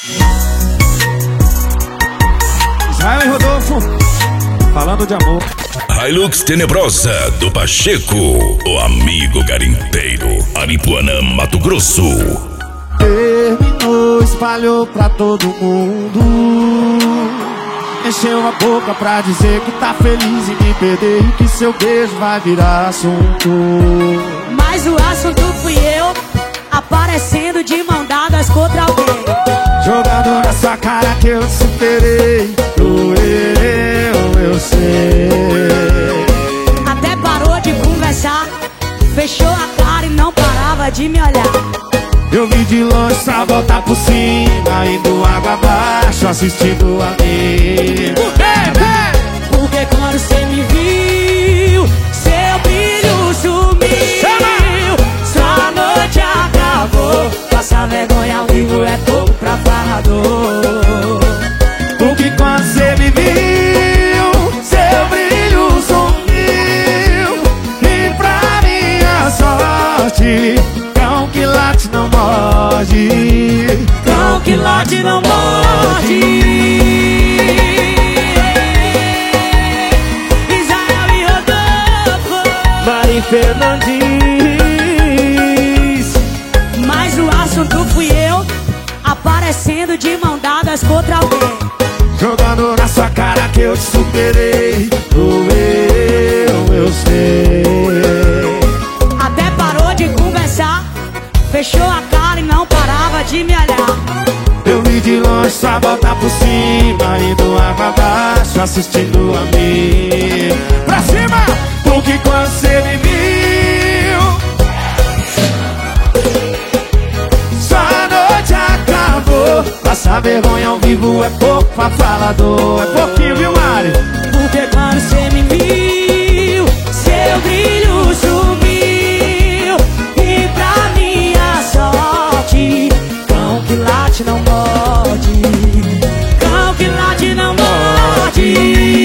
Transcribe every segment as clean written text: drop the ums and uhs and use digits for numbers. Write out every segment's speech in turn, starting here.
Israel e Rodolfo, falando de amor. Hilux Tenebrosa do Pacheco, o amigo garimpeiro, Aripuanã, Mato Grosso. Terminou, espalhou pra todo mundo. Encheu a boca pra dizer que tá feliz em me perder e que seu beijo vai virar assunto. Mas o assunto fui eu, aparecendo de mão dadas contra alguém. Jogando na sua cara que eu superei. Doeu, eu sei. Até parou de conversar, fechou a cara e não parava de me olhar. Eu vi de longe pra voltar por cima, indo água abaixo, assistindo a mim. Por quê? Porque quando cê me viu, seu brilho sumiu. Sua noite acabou, passar vergonha ao vivo é pouco pra falador. Porque quando cê me viu, seu brilho sumiu. E pra minha sorte, cão que late não morde. Cão que late não morde. Israel e Rodolfo, Mari Fernandes. mas o assunto fui eu, aparecendo de mão dadas contra alguém. Jogando na sua cara que eu te superei. Doeu, eu sei. Até parou de conversar, fechou a cara e não parava de me olhar. Eu vi de longe só voltar por cima, indo água abaixo, assistindo a mim. Pra cima! Porque quando cê me viu, sua noite acabou. Passar vergonha ao vivo é pouco pra falador. É pouquinho, viu, Mari? Porque quando cê me viu, seu brilho sumiu. E pra minha sorte, cão que late não morde. Cão que late não morde.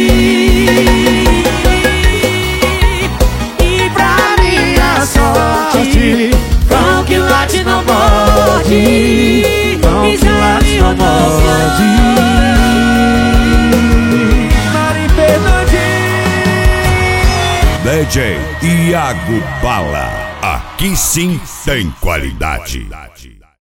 E pra minha sorte, cão que late não morde. Cão que late não morde. Mari Fernandes. DJ Iago Bala, aqui sim tem qualidade.